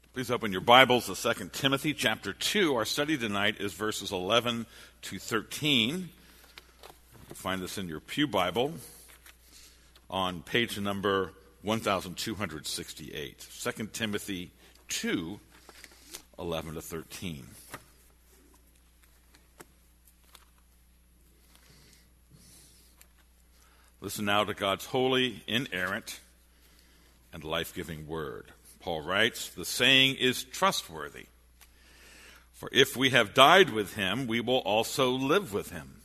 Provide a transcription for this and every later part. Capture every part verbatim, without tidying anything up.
Please open your Bibles to Second Timothy chapter two. Our study tonight is verses eleven to thirteen. You'll find this in your pew Bible on page number one thousand two hundred sixty-eight. Second Timothy two, eleven to thirteen. Listen now to God's holy, inerrant, and life-giving word. Paul writes, "The saying is trustworthy. For if we have died with him, we will also live with him.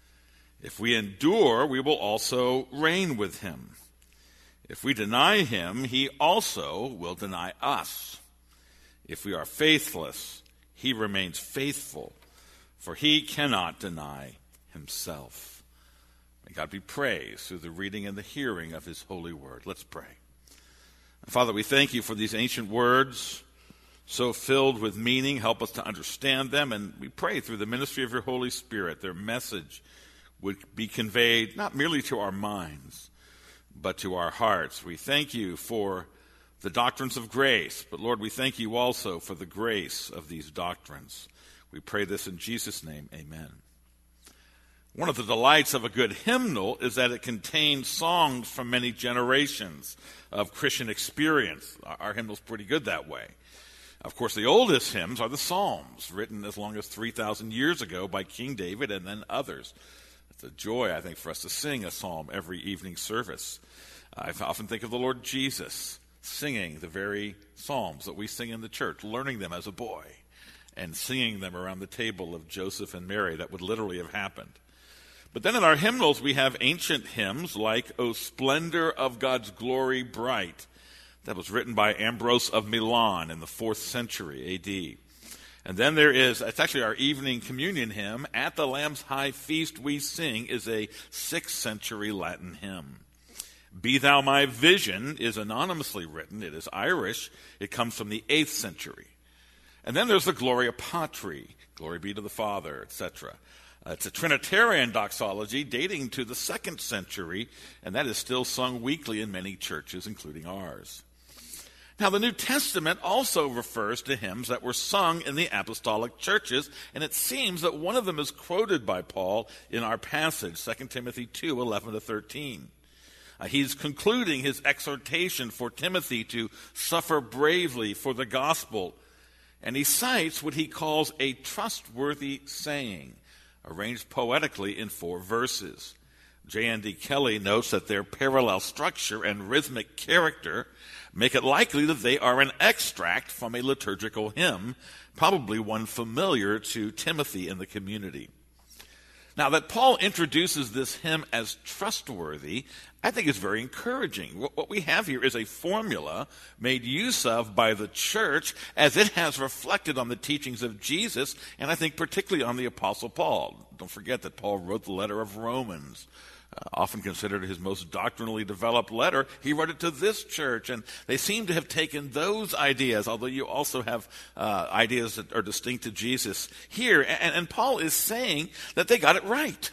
If we endure, we will also reign with him. If we deny him, he also will deny us. If we are faithless, he remains faithful, for he cannot deny himself." May God be praised through the reading and the hearing of his holy word. Let's pray. Father, we thank you for these ancient words, so filled with meaning. Help us to understand them, and we pray through the ministry of your Holy Spirit, their message would be conveyed not merely to our minds, but to our hearts. We thank you for the doctrines of grace, but Lord, we thank you also for the grace of these doctrines. We pray this in Jesus' name, amen. One of the delights of a good hymnal is that it contains songs from many generations of Christian experience. Our hymnal's pretty good that way. Of course, the oldest hymns are the Psalms, written as long as three thousand years ago by King David and then others. It's a joy, I think, for us to sing a psalm every evening service. I often think of the Lord Jesus singing the very psalms that we sing in the church, learning them as a boy, and singing them around the table of Joseph and Mary. That would literally have happened. But then in our hymnals, we have ancient hymns like "O Splendor of God's Glory Bright." That was written by Ambrose of Milan in the fourth century A D. And then there is, it's actually our evening communion hymn, "At the Lamb's High Feast We Sing," is a sixth century Latin hymn. "Be Thou My Vision" is anonymously written. It is Irish. It comes from the eighth century. And then there's the Gloria Patri, "Glory be to the Father," et cetera. Uh, it's a Trinitarian doxology dating to the second century, and that is still sung weekly in many churches, including ours. Now, the New Testament also refers to hymns that were sung in the apostolic churches, and it seems that one of them is quoted by Paul in our passage, Second Timothy two, eleven to thirteen. Uh, he's concluding his exhortation for Timothy to suffer bravely for the gospel, and he cites what he calls a trustworthy saying, arranged poetically in four verses. J N D Kelly notes that their parallel structure and rhythmic character make it likely that they are an extract from a liturgical hymn, probably one familiar to Timothy in the community. Now, that Paul introduces this hymn as trustworthy, I think is very encouraging. What we have here is a formula made use of by the church as it has reflected on the teachings of Jesus, and I think particularly on the Apostle Paul. Don't forget that Paul wrote the letter of Romans, uh, often considered his most doctrinally developed letter. He wrote it to this church, and they seem to have taken those ideas, although you also have uh, ideas that are distinct to Jesus here. And, and Paul is saying that they got it right.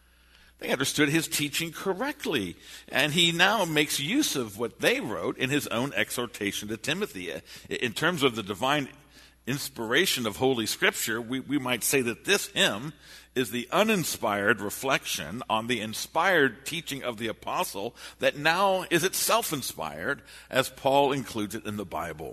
They understood his teaching correctly, and he now makes use of what they wrote in his own exhortation to Timothy. In terms of the divine inspiration of Holy Scripture, we, we might say that this hymn is the uninspired reflection on the inspired teaching of the apostle that now is itself inspired, as Paul includes it in the Bible.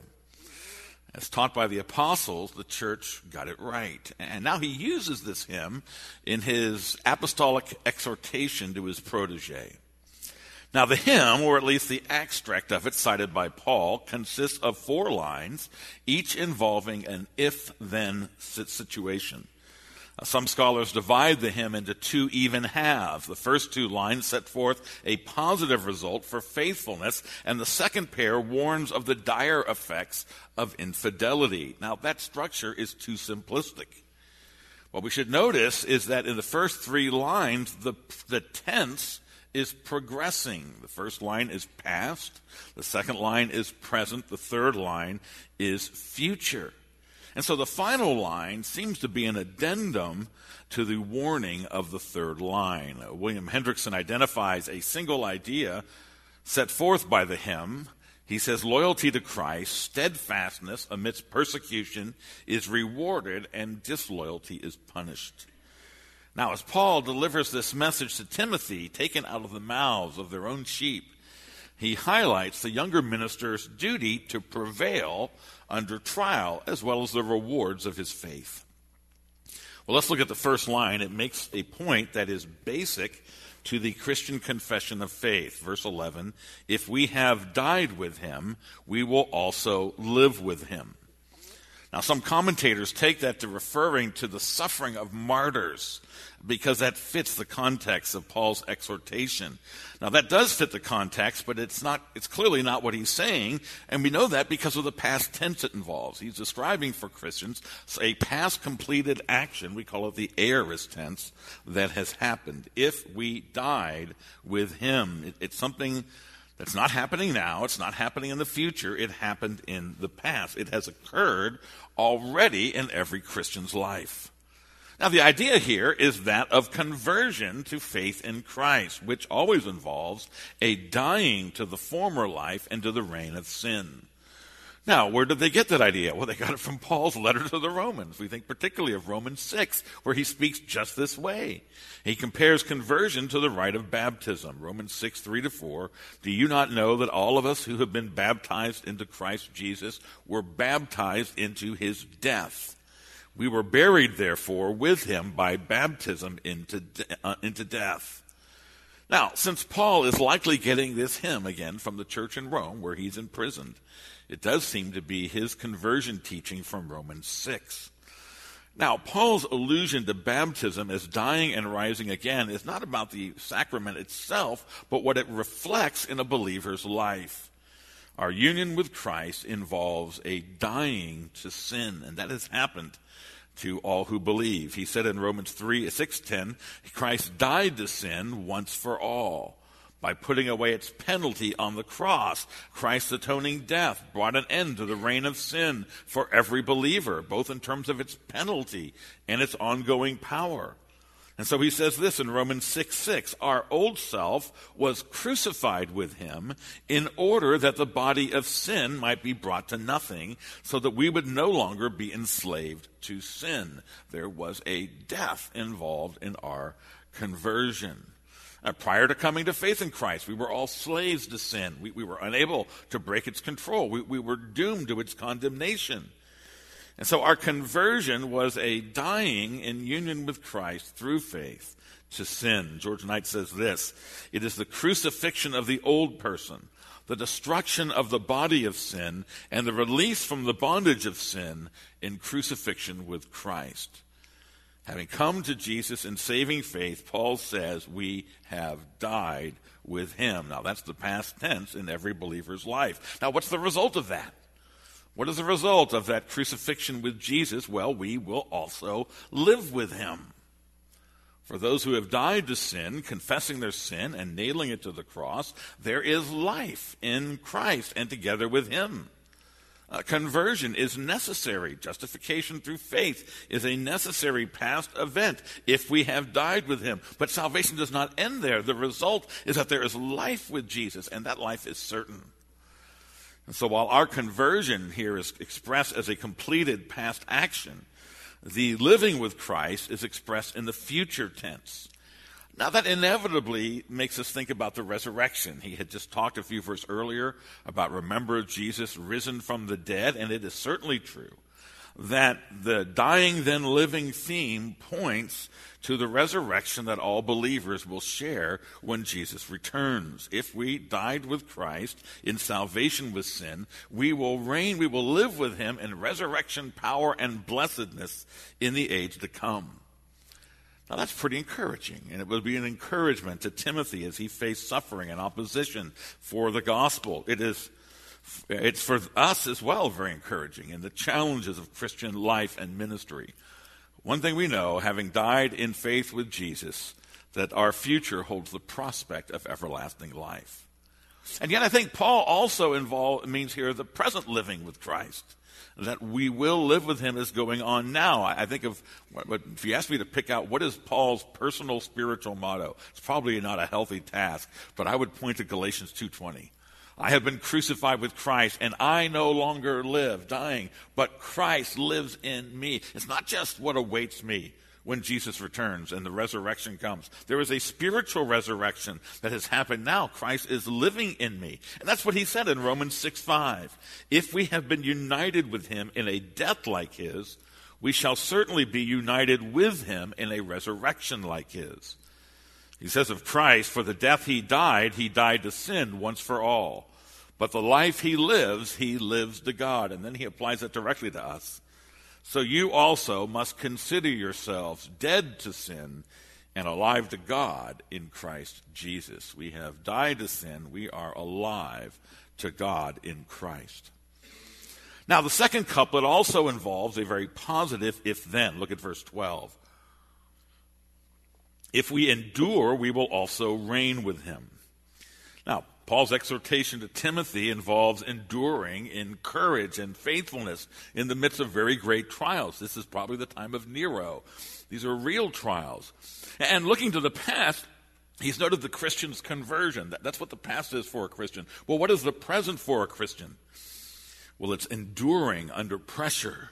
As taught by the apostles, the church got it right. And now he uses this hymn in his apostolic exhortation to his protege. Now the hymn, or at least the extract of it cited by Paul, consists of four lines, each involving an if-then situation. Some scholars divide the hymn into two even halves. The first two lines set forth a positive result for faithfulness, and the second pair warns of the dire effects of infidelity. Now, that structure is too simplistic. What we should notice is that in the first three lines, the, the tense is progressing. The first line is past, the second line is present, the third line is future. And so the final line seems to be an addendum to the warning of the third line. William Hendrickson identifies a single idea set forth by the hymn He says loyalty to Christ, steadfastness amidst persecution is rewarded, and disloyalty is punished. Now, as Paul delivers this message to Timothy, taken out of the mouths of their own sheep, he highlights the younger minister's duty to prevail under trial, as well as the rewards of his faith. Well, let's look at the first line. It makes a point that is basic to the Christian confession of faith. Verse eleven, if we have died with him, we will also live with him. Now, some commentators take that to referring to the suffering of martyrs, because that fits the context of Paul's exhortation. Now, that does fit the context, but it's not, it's clearly not what he's saying, and we know that because of the past tense it involves. He's describing for Christians a past completed action, we call it the aorist tense, that has happened. If we died with him, it, it's something that's not happening now, it's not happening in the future, it happened in the past. It has occurred already in every Christian's life. Now, the idea here is that of conversion to faith in Christ, which always involves a dying to the former life and to the reign of sin. Now, where did they get that idea? Well, they got it from Paul's letter to the Romans. We think particularly of Romans six, where he speaks just this way. He compares conversion to the rite of baptism. Romans six, three to four. Do you not know that all of us who have been baptized into Christ Jesus were baptized into his death? We were buried, therefore, with him by baptism into, de- uh, into death. Now, since Paul is likely getting this hymn again from the church in Rome, where he's imprisoned, it does seem to be his conversion teaching from Romans six. Now, Paul's allusion to baptism as dying and rising again is not about the sacrament itself, but what it reflects in a believer's life. Our union with Christ involves a dying to sin, and that has happened to all who believe. He said in Romans three, six ten, Christ died to sin once for all. By putting away its penalty on the cross, Christ's atoning death brought an end to the reign of sin for every believer, both in terms of its penalty and its ongoing power. And so he says this in Romans six six, our old self was crucified with him in order that the body of sin might be brought to nothing, so that we would no longer be enslaved to sin. There was a death involved in our conversion. Uh, prior to coming to faith in Christ, we were all slaves to sin. We, we were unable to break its control. We, we were doomed to its condemnation. And so our conversion was a dying in union with Christ through faith to sin. George Knight says this, it is the crucifixion of the old person, the destruction of the body of sin, and the release from the bondage of sin in crucifixion with Christ. Having come to Jesus in saving faith, Paul says we have died with him. Now, that's the past tense in every believer's life. Now, what's the result of that? What is the result of that crucifixion with Jesus? Well, we will also live with him. For those who have died to sin, confessing their sin and nailing it to the cross, there is life in Christ and together with him. Uh, conversion is necessary. Justification through faith is a necessary past event if we have died with him. But salvation does not end there. The result is that there is life with Jesus, and that life is certain. And so while our conversion here is expressed as a completed past action, the living with Christ is expressed in the future tense. Now, that inevitably makes us think about the resurrection. He had just talked a few verses earlier about remember Jesus risen from the dead, and it is certainly true that the dying then living theme points to the resurrection that all believers will share when Jesus returns. If we died with Christ in salvation with sin, we will reign, we will live with him in resurrection power and blessedness in the age to come. Now, that's pretty encouraging, and it would be an encouragement to Timothy as he faced suffering and opposition for the gospel. It is, it's for us as well very encouraging in the challenges of Christian life and ministry. One thing we know, having died in faith with Jesus, that our future holds the prospect of everlasting life. And yet I think Paul also involve, means here the present living with Christ. That we will live with him is going on now. I think of, if you ask me to pick out what is Paul's personal spiritual motto, it's probably not a healthy task, but I would point to Galatians two twenty. I have been crucified with Christ, and I no longer live, dying, but Christ lives in me. It's not just what awaits me when Jesus returns and the resurrection comes. There is a spiritual resurrection that has happened now. Christ is living in me. And that's what he said in Romans six five. If we have been united with him in a death like his, we shall certainly be united with him in a resurrection like his. He says of Christ, for the death he died, he died to sin once for all. But the life he lives, he lives to God. And then he applies it directly to us. So you also must consider yourselves dead to sin and alive to God in Christ Jesus. We have died to sin. We are alive to God in Christ. Now, the second couplet also involves a very positive if-then. Look at verse twelve. If we endure, we will also reign with him. Now, Paul's exhortation to Timothy involves enduring in courage and faithfulness in the midst of very great trials. This is probably the time of Nero. These are real trials. And looking to the past, he's noted the Christian's conversion. That's what the past is for a Christian. Well, what is the present for a Christian? Well, it's enduring under pressure.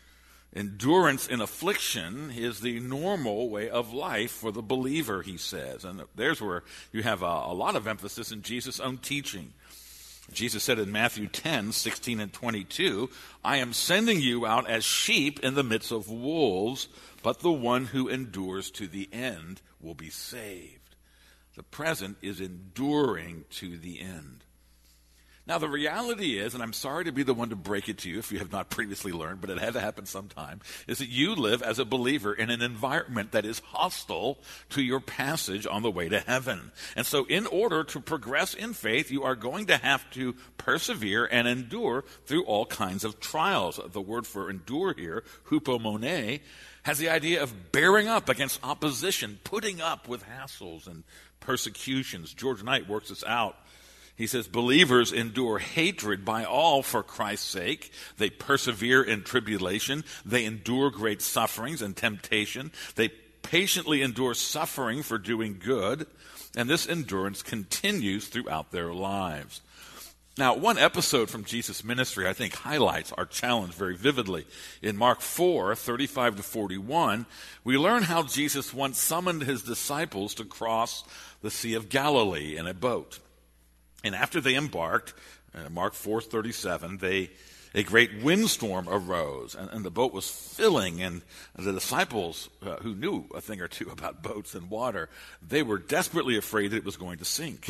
Endurance in affliction is the normal way of life for the believer, he says. And there's where you have a, a lot of emphasis in Jesus' own teaching. Jesus said in Matthew ten, sixteen and twenty-two, I am sending you out as sheep in the midst of wolves, but the one who endures to the end will be saved. The present is enduring to the end. Now, the reality is, and I'm sorry to be the one to break it to you if you have not previously learned, but it had to happen sometime, is that you live as a believer in an environment that is hostile to your passage on the way to heaven. And so in order to progress in faith, you are going to have to persevere and endure through all kinds of trials. The word for endure here, hupomone, has the idea of bearing up against opposition, putting up with hassles and persecutions. George Knight works this out. He says, believers endure hatred by all for Christ's sake. They persevere in tribulation. They endure great sufferings and temptation. They patiently endure suffering for doing good. And this endurance continues throughout their lives. Now, one episode from Jesus' ministry, I think, highlights our challenge very vividly. In Mark four, thirty-five to forty-one, we learn how Jesus once summoned his disciples to cross the Sea of Galilee in a boat. And after they embarked, uh, Mark four thirty-seven, they a great windstorm arose, and, and the boat was filling, and the disciples, uh, who knew a thing or two about boats and water, they were desperately afraid that it was going to sink.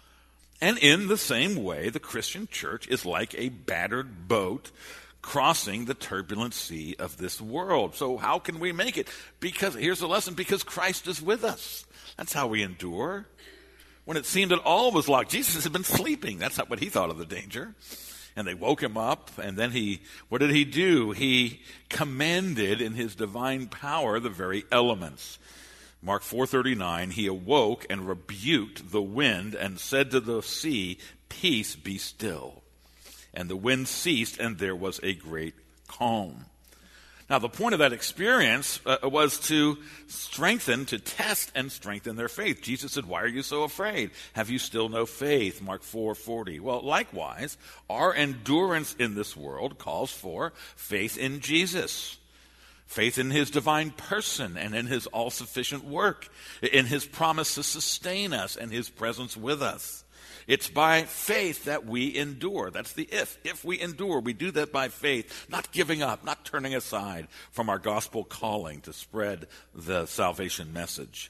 And in the same way, the Christian church is like a battered boat crossing the turbulent sea of this world. So how can we make it? Because, here's the lesson, because Christ is with us. That's how we endure. When it seemed that all was lost, Jesus had been sleeping. That's not what he thought of the danger. And they woke him up, and then he, what did he do? He commanded in his divine power the very elements. Mark four thirty-nine, he awoke and rebuked the wind and said to the sea, peace, be still. And the wind ceased, and there was a great calm. Now, the point of that experience uh, was to strengthen, to test and strengthen their faith. Jesus said, why are you so afraid? Have you still no faith? Mark four forty. Well, likewise, our endurance in this world calls for faith in Jesus. Faith in his divine person and in his all-sufficient work, in his promise to sustain us and his presence with us. It's by faith that we endure. That's the if. If we endure, we do that by faith, not giving up, not turning aside from our gospel calling to spread the salvation message.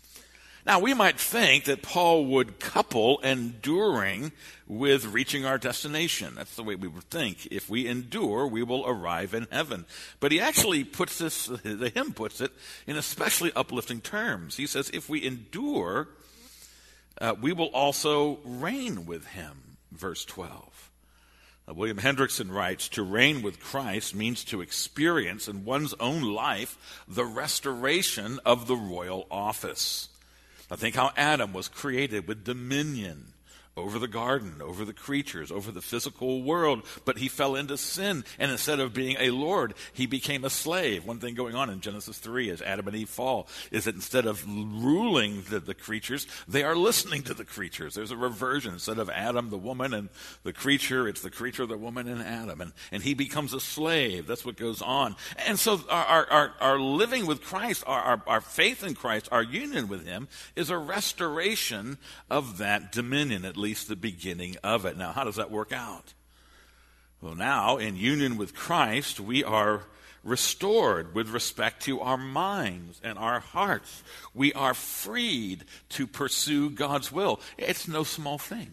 Now, we might think that Paul would couple enduring with reaching our destination. That's the way we would think. If we endure, we will arrive in heaven. But he actually puts this, the hymn puts it, in especially uplifting terms. He says, if we endure, uh, we will also reign with him. Verse twelve. Uh, William Hendrickson writes, to reign with Christ means to experience in one's own life the restoration of the royal office. I think how Adam was created with dominion over the garden, over the creatures, over the physical world, but he fell into sin, and instead of being a lord, he became a slave. One thing going on in Genesis three as Adam and Eve fall is that instead of ruling the, the creatures, they are listening to the creatures. There's a reversion. Instead of Adam, the woman, and the creature, it's the creature, the woman, and Adam, and, and he becomes a slave. That's what goes on. And so our, our, our living with Christ, our, our, our faith in Christ, our union with him is a restoration of that dominion, at least the beginning of it. Now, how does that work out? Well, now, in union with Christ, we are restored with respect to our minds and our hearts. We are freed to pursue God's will. It's no small thing.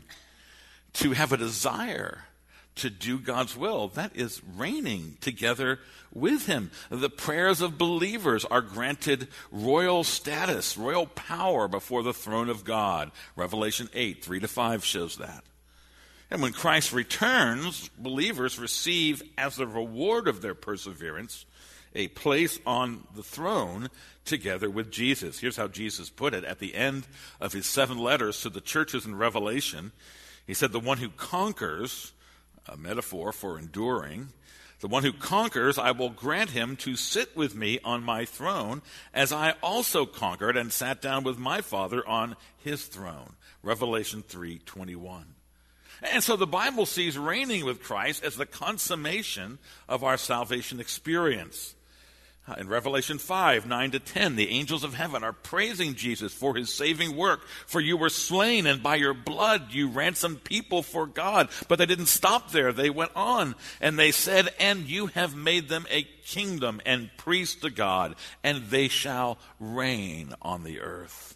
To have a desire to do God's will, that is reigning together with him. The prayers of believers are granted royal status, royal power before the throne of God. Revelation eight, three to five shows that. And when Christ returns, believers receive as the reward of their perseverance a place on the throne together with Jesus. Here's how Jesus put it at the end of his seven letters to the churches in Revelation. He said, the one who conquers, a metaphor for enduring, the one who conquers, I will grant him to sit with me on my throne, as I also conquered and sat down with my Father on his throne. Revelation three twenty-one. And so the Bible sees reigning with Christ as the consummation of our salvation experience. In Revelation five, nine to ten, the angels of heaven are praising Jesus for his saving work. For you were slain, and by your blood you ransomed people for God. But they didn't stop there. They went on, and they said, and you have made them a kingdom and priests to God, and they shall reign on the earth.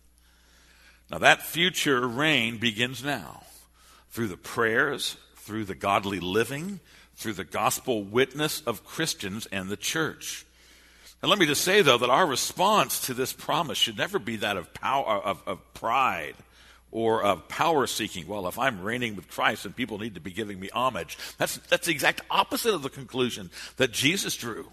Now that future reign begins now through the prayers, through the godly living, through the gospel witness of Christians and the church. And let me just say, though, that our response to this promise should never be that of power, of, of pride or of power seeking. Well, if I'm reigning with Christ, then people need to be giving me homage. That's, that's the exact opposite of the conclusion that Jesus drew.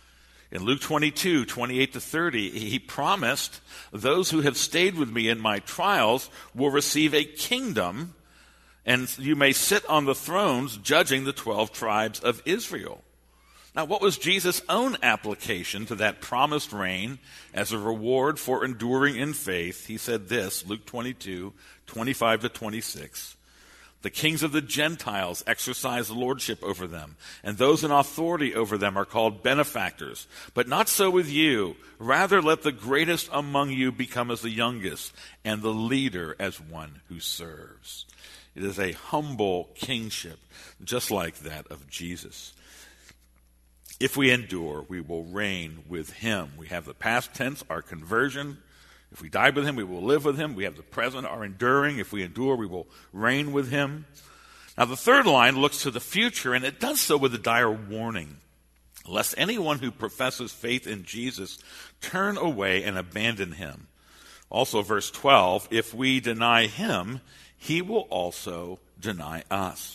In Luke twenty-two, twenty-eight to thirty, he promised, those who have stayed with me in my trials will receive a kingdom, and you may sit on the thrones judging the twelve tribes of Israel. Now, what was Jesus' own application to that promised reign as a reward for enduring in faith? He said this, Luke twenty-two, twenty-five to twenty-six. The kings of the Gentiles exercise lordship over them, and those in authority over them are called benefactors. But not so with you. Rather, let the greatest among you become as the youngest, and the leader as one who serves. It is a humble kingship, just like that of Jesus. If we endure, we will reign with him. We have the past tense, our conversion. If we die with him, we will live with him. We have the present, our enduring. If we endure, we will reign with him. Now, the third line looks to the future, and it does so with a dire warning. Lest anyone who professes faith in Jesus turn away and abandon him. Also, verse twelve, if we deny him, he will also deny us.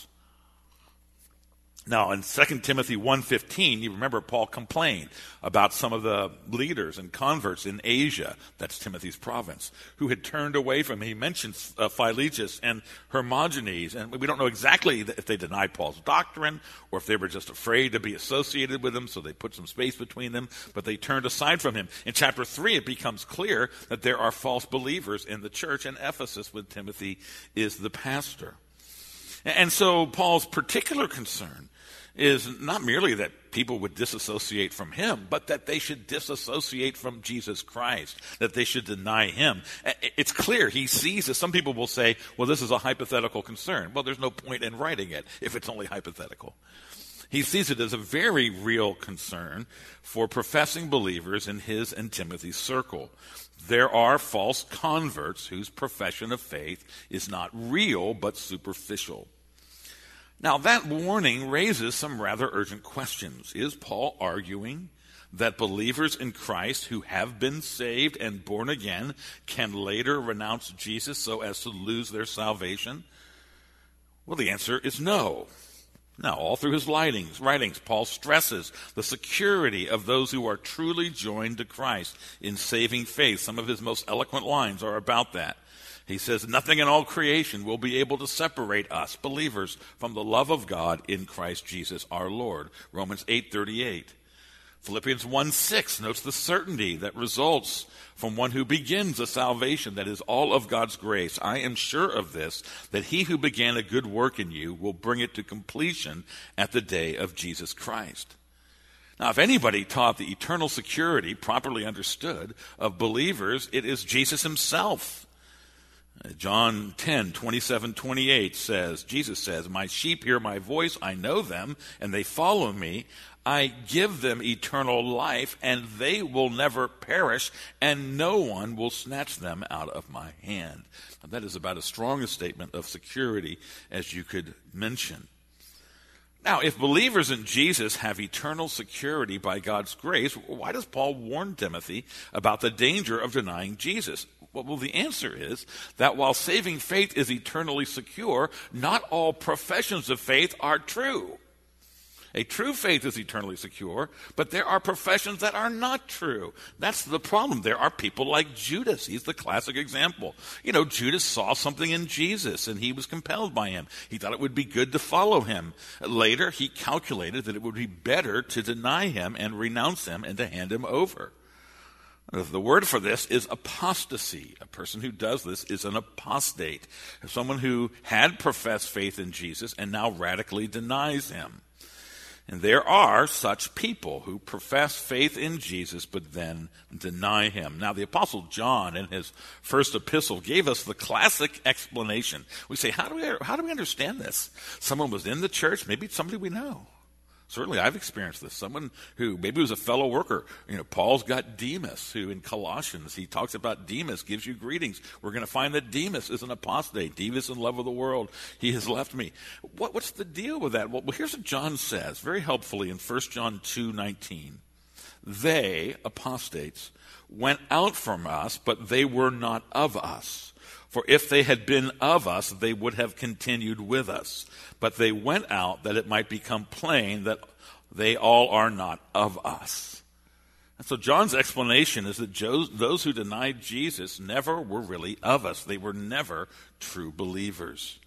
Now, in Second Timothy one fifteen, you remember Paul complained about some of the leaders and converts in Asia, that's Timothy's province, who had turned away from him. He mentions uh, Philologus and Hermogenes, and we don't know exactly if they denied Paul's doctrine or if they were just afraid to be associated with him, so they put some space between them, but they turned aside from him. In chapter three, it becomes clear that there are false believers in the church in Ephesus, with Timothy is the pastor. And so Paul's particular concern is not merely that people would disassociate from him, but that they should disassociate from Jesus Christ, that they should deny him. It's clear he sees this. Some people will say, well, this is a hypothetical concern. Well, there's no point in writing it if it's only hypothetical. He sees it as a very real concern for professing believers in his and Timothy's circle. There are false converts whose profession of faith is not real but superficial. Now, that warning raises some rather urgent questions. Is Paul arguing that believers in Christ who have been saved and born again can later renounce Jesus so as to lose their salvation? Well, the answer is no. Now, all through his writings, writings, Paul stresses the security of those who are truly joined to Christ in saving faith. Some of his most eloquent lines are about that. He says, nothing in all creation will be able to separate us, believers, from the love of God in Christ Jesus our Lord. Romans eight thirty-eight. Philippians one six notes the certainty that results from one who begins a salvation that is all of God's grace. I am sure of this, that he who began a good work in you will bring it to completion at the day of Jesus Christ. Now, if anybody taught the eternal security, properly understood, of believers, it is Jesus himself. John ten twenty-seven twenty-eight says, Jesus says, my sheep hear my voice, I know them, and they follow me. I give them eternal life, and they will never perish, and no one will snatch them out of my hand. Now, that is about as strong a statement of security as you could mention. Now, if believers in Jesus have eternal security by God's grace, why does Paul warn Timothy about the danger of denying Jesus? Well, the answer is that while saving faith is eternally secure, not all professions of faith are true. A true faith is eternally secure, but there are professions that are not true. That's the problem. There are people like Judas. He's the classic example. You know, Judas saw something in Jesus, and he was compelled by him. He thought it would be good to follow him. Later, he calculated that it would be better to deny him and renounce him and to hand him over. The word for this is apostasy. A person who does this is an apostate, someone who had professed faith in Jesus and now radically denies him. And there are such people who profess faith in Jesus but then deny him. Now, the Apostle John, in his first epistle, gave us the classic explanation. We say, how do we, how do we understand this? Someone was in the church, maybe it's somebody we know. Certainly, I've experienced this. Someone who maybe was a fellow worker. You know, Paul's got Demas, who in Colossians, he talks about Demas, gives you greetings. We're going to find that Demas is an apostate. Demas in love with the world. He has left me. What, what's the deal with that? Well, here's what John says, very helpfully in First John two nineteen. They, apostates, went out from us, but they were not of us. For if they had been of us, they would have continued with us. But they went out that it might become plain that they all are not of us. And so John's explanation is that those who denied Jesus never were really of us. They were never true believers.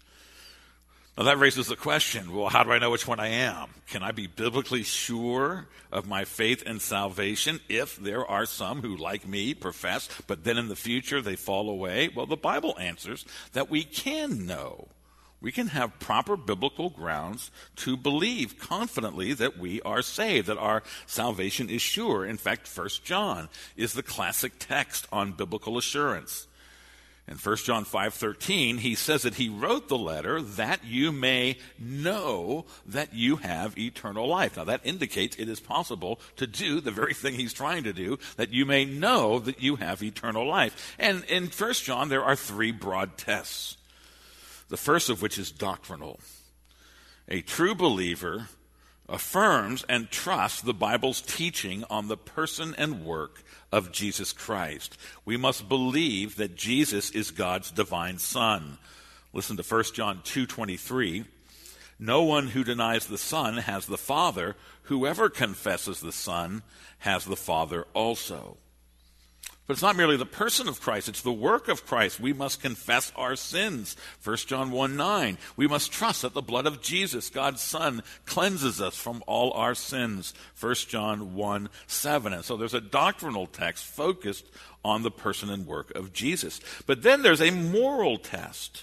Now that raises the question, well, how do I know which one I am? Can I be biblically sure of my faith and salvation if there are some who, like me, profess, but then in the future they fall away? Well, the Bible answers that we can know. We can have proper biblical grounds to believe confidently that we are saved, that our salvation is sure. In fact, First John is the classic text on biblical assurance. In First John five thirteen, he says that he wrote the letter that you may know that you have eternal life. Now that indicates it is possible to do the very thing he's trying to do, that you may know that you have eternal life. And in First John, there are three broad tests. The first of which is doctrinal. A true believer affirms and trusts the Bible's teaching on the person and work of Jesus Christ. We must believe that Jesus is God's divine Son. Listen to First John two twenty-three. No one who denies the Son has the Father. Whoever confesses the Son has the Father also. But it's not merely the person of Christ, it's the work of Christ. We must confess our sins. First John one nine. We must trust that the blood of Jesus, God's Son, cleanses us from all our sins. First John one seven. And so there's a doctrinal text focused on the person and work of Jesus. But then there's a moral test.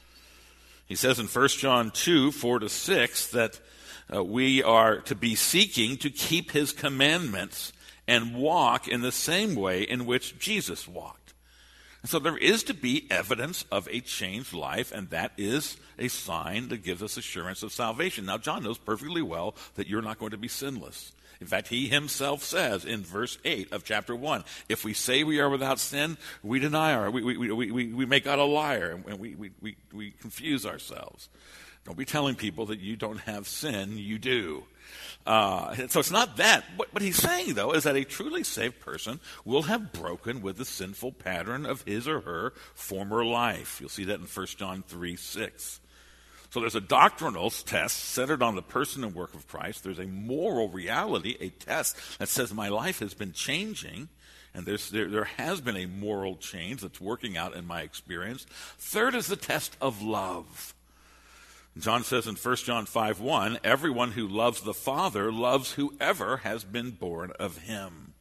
He says in First John two four to six that uh, we are to be seeking to keep his commandments and walk in the same way in which Jesus walked. And so there is to be evidence of a changed life, and that is a sign that gives us assurance of salvation. Now, John knows perfectly well that you're not going to be sinless. In fact, he himself says in verse eight of chapter one, if we say we are without sin, we deny our, we, we, we, we, we make God a liar, and we, we, we, we confuse ourselves. Don't be telling people that you don't have sin, you do. Uh, so it's not that. What, what he's saying, though, is that a truly saved person will have broken with the sinful pattern of his or her former life. You'll see that in First John three six. So there's a doctrinal test centered on the person and work of Christ. There's a moral reality, a test that says my life has been changing. And there's, there, there has been a moral change that's working out in my experience. Third is the test of love. John says in First John five one, everyone who loves the Father loves whoever has been born of him.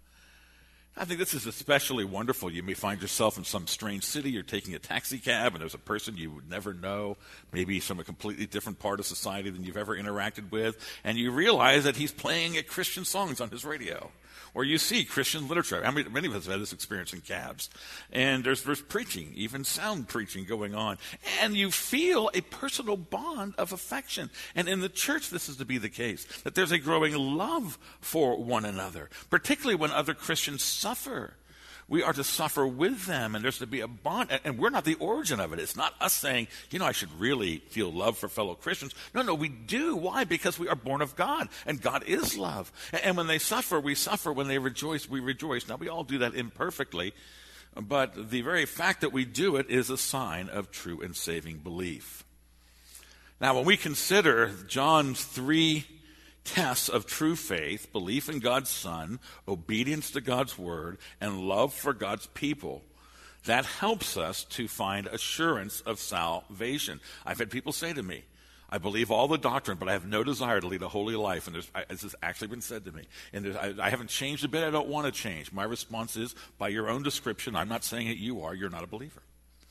I think this is especially wonderful. You may find yourself in some strange city. You're taking a taxi cab, and there's a person you would never know, maybe from a completely different part of society than you've ever interacted with, and you realize that he's playing Christian songs on his radio. Or you see Christian literature. I mean, many of us have had this experience in cabs. And there's, there's preaching, even sound preaching going on. And you feel a personal bond of affection. And in the church, this is to be the case, that there's a growing love for one another, particularly when other Christians suffer. We are to suffer with them, and there's to be a bond. And we're not the origin of it. It's not us saying, you know, I should really feel love for fellow Christians. No, no, we do. Why? Because we are born of God, and God is love. And when they suffer, we suffer. When they rejoice, we rejoice. Now, we all do that imperfectly, but the very fact that we do it is a sign of true and saving belief. Now, when we consider John's three tests of true faith, belief in God's Son, obedience to God's Word, and love for God's people, that helps us to find assurance of salvation. I've had people say to me, I believe all the doctrine, but I have no desire to lead a holy life. And there's, I, this has actually been said to me. And I, I haven't changed a bit. I don't want to change. My response is, by your own description, I'm not saying that you are. You're not a believer.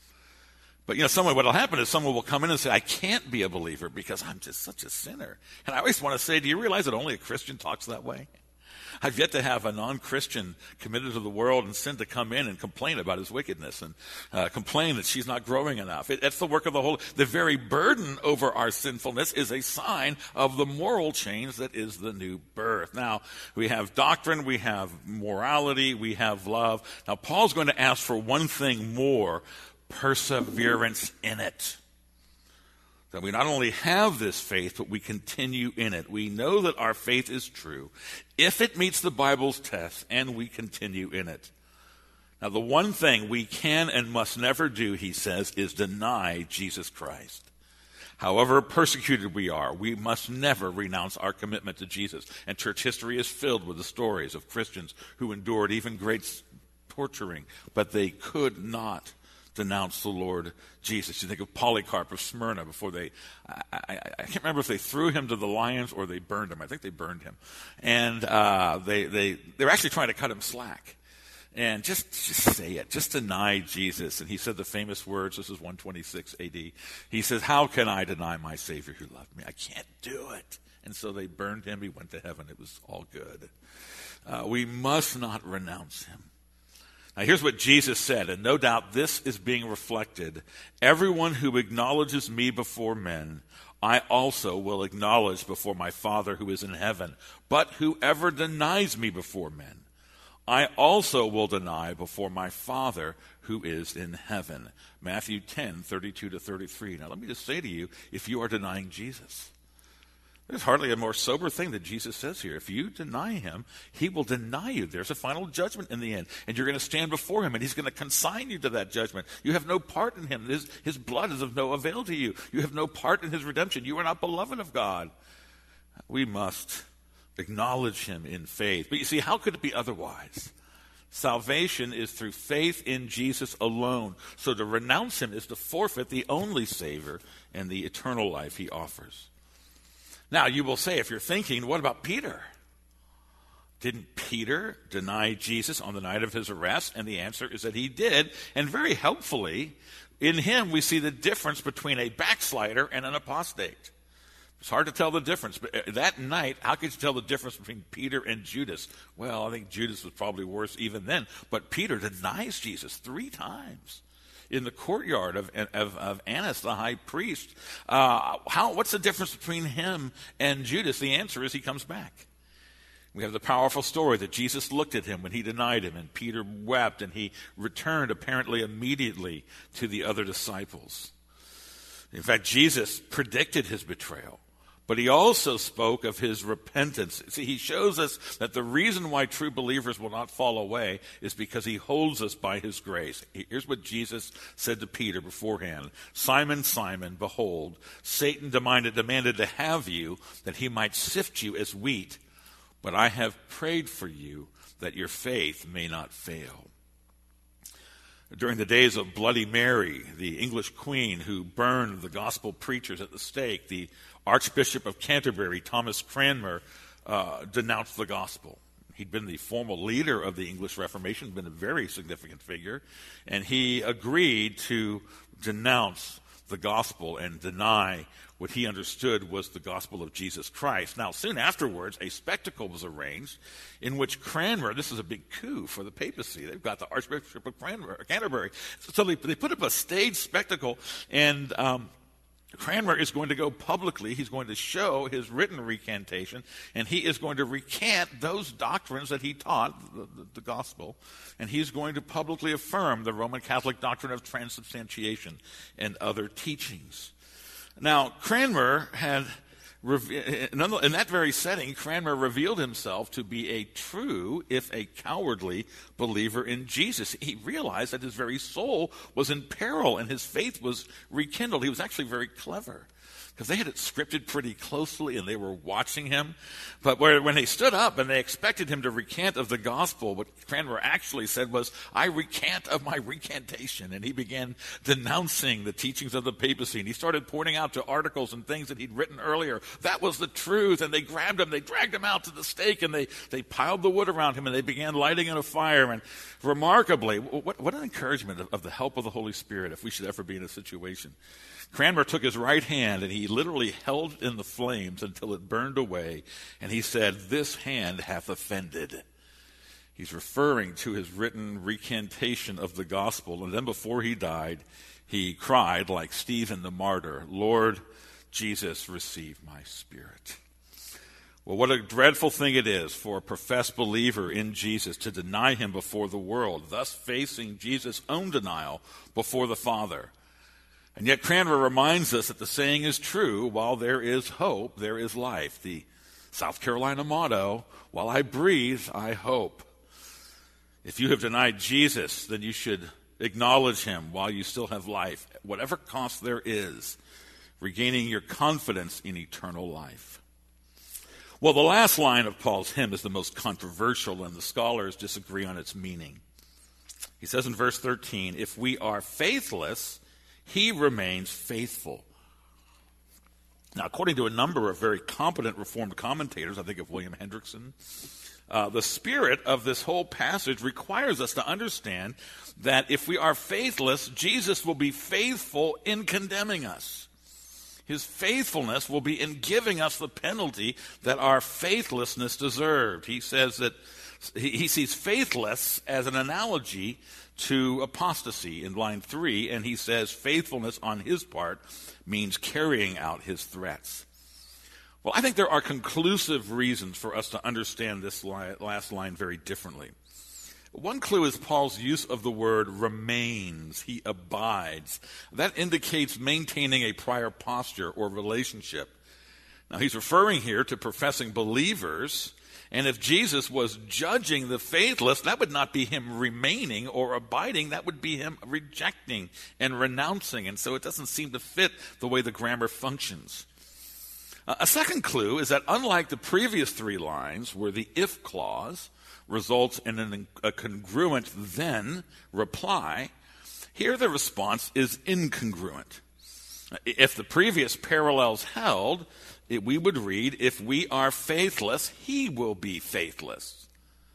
But, you know, someone, what'll happen is someone will come in and say, I can't be a believer because I'm just such a sinner. And I always want to say, do you realize that only a Christian talks that way? I've yet to have a non-Christian committed to the world and sin to come in and complain about his wickedness and uh, complain that she's not growing enough. It, it's the work of the Holy. The very burden over our sinfulness is a sign of the moral change that is the new birth. Now, we have doctrine, we have morality, we have love. Now, Paul's going to ask for one thing more: perseverance in it. That we not only have this faith, but we continue in it. We know that our faith is true if it meets the Bible's test and we continue in it. Now, the one thing we can and must never do, he says, is deny Jesus Christ. However persecuted we are, we must never renounce our commitment to Jesus. And church history is filled with the stories of Christians who endured even great torturing, but they could not denounce the Lord Jesus. You think of Polycarp of Smyrna before they, I, I, I can't remember if they threw him to the lions or they burned him. I think they burned him. And uh, they, they, they were actually trying to cut him slack. And just, just say it. Just deny Jesus. And he said the famous words, this is one twenty-six A D. He says, how can I deny my Savior who loved me? I can't do it. And so they burned him. He went to heaven. It was all good. Uh, we must not renounce him. Now, here's what Jesus said, and no doubt this is being reflected. Everyone who acknowledges me before men, I also will acknowledge before my Father who is in heaven. But whoever denies me before men, I also will deny before my Father who is in heaven. Matthew ten, thirty-two to thirty-three. Now, let me just say to you, if you are denying Jesus, there's hardly a more sober thing that Jesus says here. If you deny him, he will deny you. There's a final judgment in the end. And you're going to stand before him, and he's going to consign you to that judgment. You have no part in him. His, his blood is of no avail to you. You have no part in his redemption. You are not beloved of God. We must acknowledge him in faith. But you see, how could it be otherwise? Salvation is through faith in Jesus alone. So to renounce him is to forfeit the only Savior and the eternal life he offers. Now, you will say, if you're thinking, what about Peter? Didn't Peter deny Jesus on the night of his arrest? And the answer is that he did. And very helpfully, in him we see the difference between a backslider and an apostate. It's hard to tell the difference. But that night, how could you tell the difference between Peter and Judas? Well, I think Judas was probably worse even then. But Peter denies Jesus three times in the courtyard of, of, of Annas, the high priest. Uh, how? What's the difference between him and Judas? The answer is he comes back. We have the powerful story that Jesus looked at him when he denied him, and Peter wept, and he returned apparently immediately to the other disciples. In fact, Jesus predicted his betrayal. But he also spoke of his repentance. See, he shows us that the reason why true believers will not fall away is because he holds us by his grace. Here's what Jesus said to Peter beforehand. Simon, Simon, behold, Satan demanded, demanded to have you that he might sift you as wheat. but I have prayed for you that your faith may not fail. During the days of Bloody Mary, the English queen who burned the gospel preachers at the stake, the Archbishop of Canterbury, Thomas Cranmer, uh, denounced the gospel. He'd been the formal leader of the English Reformation, been a very significant figure, and he agreed to denounce the gospel and deny what he understood was the gospel of Jesus Christ. Now, soon afterwards, a spectacle was arranged in which Cranmer, this is a big coup for the papacy, they've got the Archbishop of Cranmer, Canterbury, so they, they put up a stage spectacle, and um, Cranmer is going to go publicly, he's going to show his written recantation, and he is going to recant those doctrines that he taught, the, the, the gospel, and he's going to publicly affirm the Roman Catholic doctrine of transubstantiation and other teachings. Now, Cranmer had, in that very setting, Cranmer revealed himself to be a true, if a cowardly, believer in Jesus. He realized that his very soul was in peril and his faith was rekindled. He was actually very clever, because they had it scripted pretty closely and they were watching him. But when they stood up and they expected him to recant of the gospel, what Cranmer actually said was, I recant of my recantation. And he began denouncing the teachings of the papacy. And he started pointing out to articles and things that he'd written earlier. That was the truth. And they grabbed him, they dragged him out to the stake, and they, they piled the wood around him and they began lighting it a fire. And remarkably, what, what an encouragement of, of the help of the Holy Spirit if we should ever be in a situation. Cranmer took his right hand and he literally held it in the flames until it burned away, and he said, this hand hath offended. He's referring to his written recantation of the gospel, and then before he died, he cried like Stephen the martyr, Lord Jesus, receive my spirit. Well, what a dreadful thing it is for a professed believer in Jesus to deny him before the world, thus facing Jesus' own denial before the Father. And yet Cranmer reminds us that the saying is true, while there is hope, there is life. The South Carolina motto, while I breathe, I hope. If you have denied Jesus, then you should acknowledge him while you still have life, at whatever cost there is, regaining your confidence in eternal life. Well, the last line of Paul's hymn is the most controversial, and the scholars disagree on its meaning. He says in verse thirteen, if we are faithless, he remains faithful. Now, according to a number of very competent Reformed commentators, I think of William Hendrickson, uh, the spirit of this whole passage requires us to understand that if we are faithless, Jesus will be faithful in condemning us. His faithfulness will be in giving us the penalty that our faithlessness deserved. He says that he, he sees faithless as an analogy to apostasy in line three, and he says faithfulness on his part means carrying out his threats. Well, I think there are conclusive reasons for us to understand this last line very differently. One clue is Paul's use of the word remains. He abides. That indicates maintaining a prior posture or relationship. Now, he's referring here to professing believers. And if Jesus was judging the faithless, that would not be him remaining or abiding. That would be him rejecting and renouncing. And so it doesn't seem to fit the way the grammar functions. Uh, a second clue is that unlike the previous three lines, where the if clause results in an, a congruent then reply, here the response is incongruent. If the previous parallels held, it, we would read, if we are faithless, he will be faithless.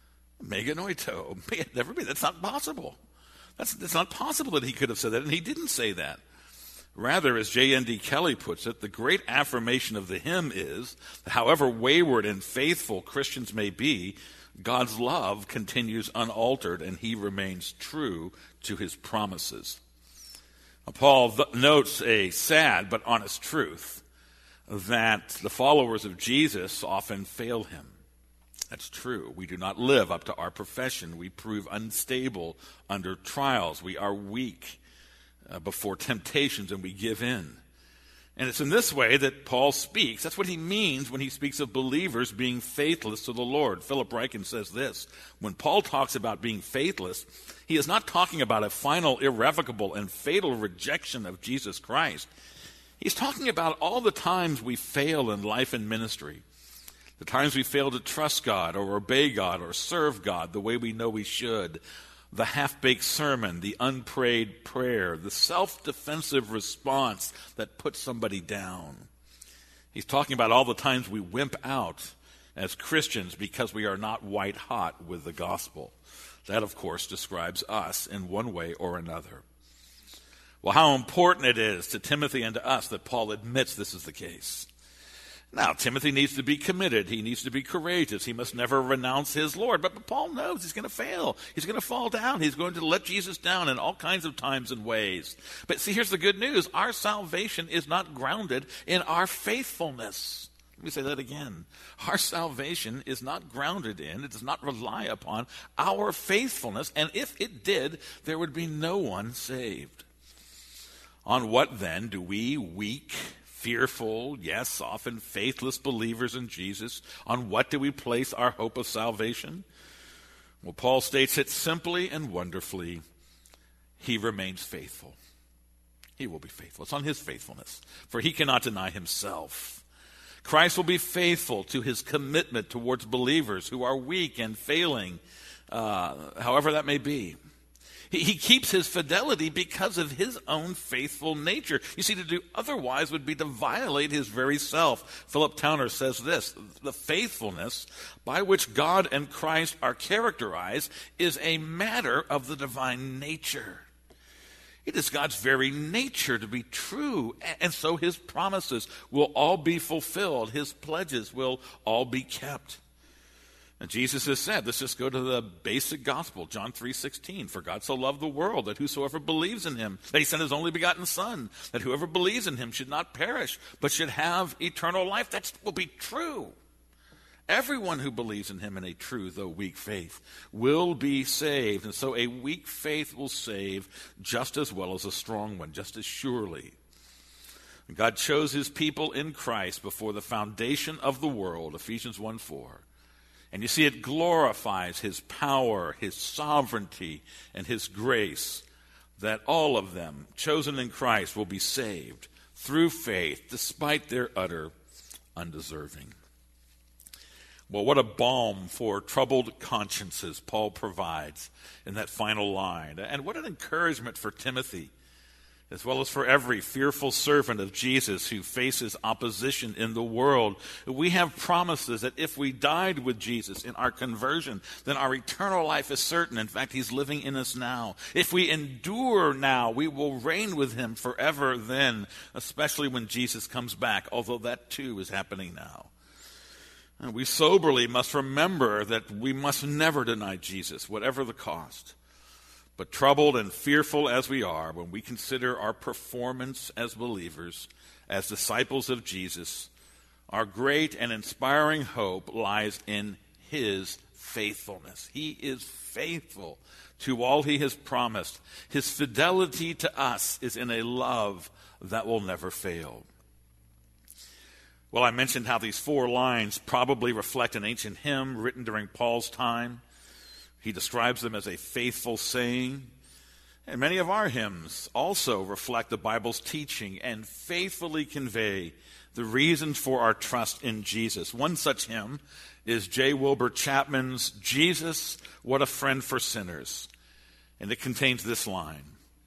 Meganoito. Never be. That's not possible. That's, that's not possible that he could have said that, and he didn't say that. Rather, as J N D Kelly puts it, the great affirmation of the hymn is that however wayward and faithful Christians may be, God's love continues unaltered, and he remains true to his promises. Now, Paul th- notes a sad but honest truth, that the followers of Jesus often fail him. That's true. We do not live up to our profession. We prove unstable under trials. We are weak uh, before temptations, and we give in. And it's in this way that Paul speaks. That's what he means when he speaks of believers being faithless to the Lord. Philip Ryken says this: when Paul talks about being faithless, he is not talking about a final, irrevocable, and fatal rejection of Jesus Christ. He's talking about all the times we fail in life and ministry. the times we fail to trust God or obey God or serve God the way we know we should, the half-baked sermon, the unprayed prayer, the self-defensive response that puts somebody down. He's talking about all the times we wimp out as Christians because we are not white-hot with the gospel. That, of course, describes us in one way or another. Well, how important it is to Timothy and to us that Paul admits this is the case. Now, Timothy needs to be committed. He needs to be courageous. He must never renounce his Lord. But, but Paul knows he's going to fail. He's going to fall down. He's going to let Jesus down in all kinds of times and ways. But see, here's the good news. Our salvation is not grounded in our faithfulness. Let me say that again. Our salvation is not grounded in, it does not rely upon our faithfulness. And if it did, there would be no one saved. On what then do we, weak, fearful, yes, often faithless believers in Jesus, on what do we place our hope of salvation? Well, Paul states it simply and wonderfully. He remains faithful. He will be faithful. It's on his faithfulness, for he cannot deny himself. Christ will be faithful to his commitment towards believers who are weak and failing, uh, however that may be. He, he keeps his fidelity because of his own faithful nature. You see, to do otherwise would be to violate his very self. Philip Towner says this, the faithfulness by which God and Christ are characterized is a matter of the divine nature. It is God's very nature to be true, and so his promises will all be fulfilled. His pledges will all be kept. And Jesus has said, let's just go to the basic gospel, John three sixteen. For God so loved the world that whosoever believes in him, that he sent his only begotten Son, that whoever believes in him should not perish, but should have eternal life. That will be true. Everyone who believes in him in a true, though weak faith, will be saved. And so a weak faith will save just as well as a strong one, just as surely. God chose his people in Christ before the foundation of the world, Ephesians one four. And you see, it glorifies his power, his sovereignty, and his grace, that all of them, chosen in Christ, will be saved through faith, despite their utter undeserving. Well, what a balm for troubled consciences Paul provides in that final line. And what an encouragement for Timothy, as well as for every fearful servant of Jesus who faces opposition in the world. We have promises that if we died with Jesus in our conversion, then our eternal life is certain. In fact, he's living in us now. If we endure now, we will reign with him forever then, especially when Jesus comes back, although that too is happening now. And we soberly must remember that we must never deny Jesus, whatever the cost. But troubled and fearful as we are, when we consider our performance as believers, as disciples of Jesus, our great and inspiring hope lies in his faithfulness. He is faithful to all he has promised. His fidelity to us is in a love that will never fail. Well, I mentioned how these four lines probably reflect an ancient hymn written during Paul's time. He describes them as a faithful saying. And many of our hymns also reflect the Bible's teaching and faithfully convey the reasons for our trust in Jesus. One such hymn is J. Wilbur Chapman's Jesus, What a Friend for Sinners. And it contains this line.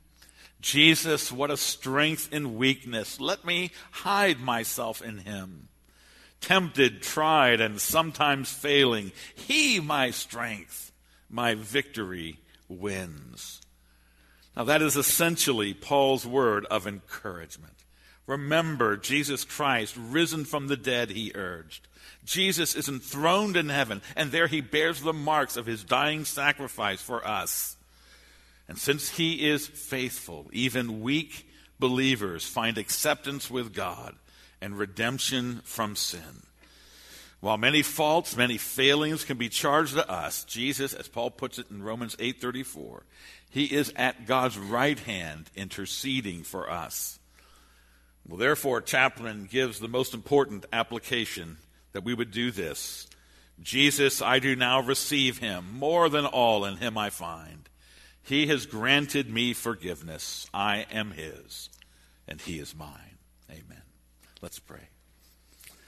Jesus, what a strength in weakness. Let me hide myself in him. Tempted, tried, and sometimes failing. He, my strength, my victory wins. Now that is essentially Paul's word of encouragement. Remember, Jesus Christ, risen from the dead, he urged. Jesus is enthroned in heaven, and there he bears the marks of his dying sacrifice for us. And since he is faithful, even weak believers find acceptance with God and redemption from sin. While many faults, many failings can be charged to us, Jesus, as Paul puts it in Romans eight thirty-four, he is at God's right hand interceding for us. Well, therefore, Chapman gives the most important application that we would do this. Jesus, I do now receive him. More than all in him I find. He has granted me forgiveness. I am his, and he is mine. Amen. Let's pray.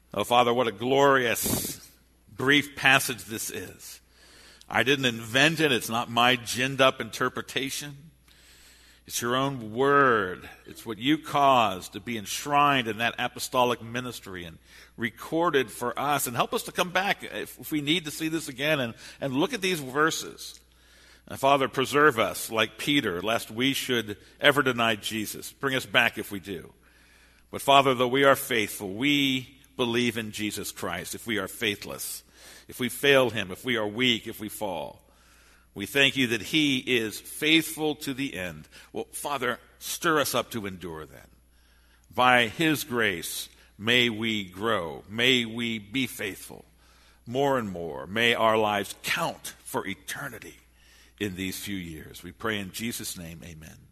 Oh, Father, what a glorious, brief passage this is. I didn't invent it. It's not my ginned-up interpretation. It's your own word. It's what you caused to be enshrined in that apostolic ministry and recorded for us. And help us to come back if, if we need to see this again and, and look at these verses. And Father, preserve us like Peter, lest we should ever deny Jesus. Bring us back if we do. But Father, though we are faithful, we believe in Jesus Christ. If we are faithless, if we fail him, if we are weak, if we fall, we thank you that he is faithful to the end. Well, Father, stir us up to endure then. By his grace, may we grow. May we be faithful more and more. May our lives count for eternity in these few years. We pray in Jesus' name, amen.